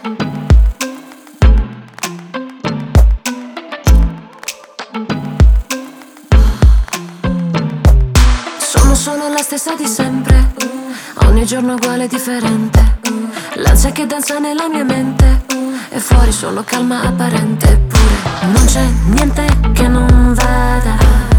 Sono la stessa di sempre, ogni giorno uguale e differente. L'ansia che danza nella mia mente, e fuori solo calma apparente. Eppure non c'è niente che non vada,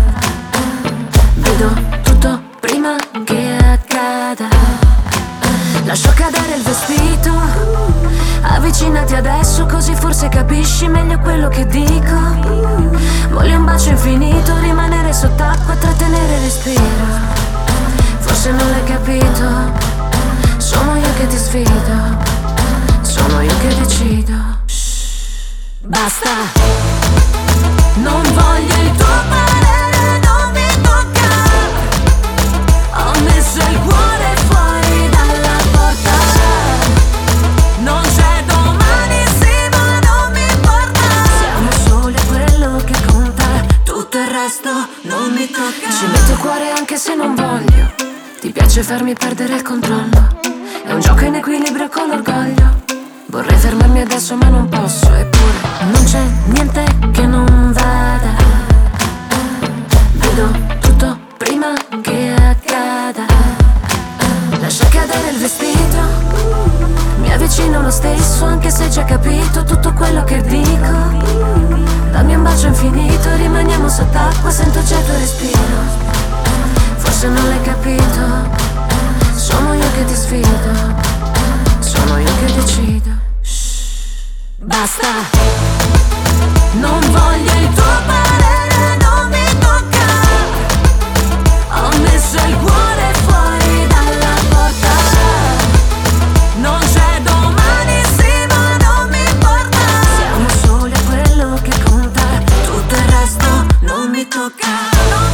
vedo tutto prima che accada. Lascio cadere il vestito, avvicinati adesso così forse capisci meglio quello che dico. Voglio un bacio infinito, rimanere sott'acqua, trattenere il respiro. Forse non l'hai capito, sono io che ti sfido, sono io che decido. Basta, non voglio il tuo parere, non mi tocca. Ho messo il cuore fuori dalla porta. Non c'è domani, sì, ma non mi importa. Siamo soli, è quello che conta. Tutto il resto non mi tocca. Ci metto il cuore anche se non voglio. Ti piace farmi perdere il controllo. È un gioco in equilibrio con l'orgoglio. Vorrei fermarmi adesso ma non posso. Eppure non c'è niente che non vada, vedo tutto prima che accada. Lascia cadere il vestito, mi avvicino lo stesso anche se già capito tutto quello che dico. Dammi un bacio infinito, rimaniamo sott'acqua, sento già il tuo respiro. Forse non l'hai capito, sono io che ti sfido, sono io che decido. Basta, non voglio il tuo parere, non mi tocca. Ho messo il cuore fuori dalla porta. Non c'è domani, sì, ma non mi importa. Siamo soli, è quello che conta. Tutto il resto non mi tocca.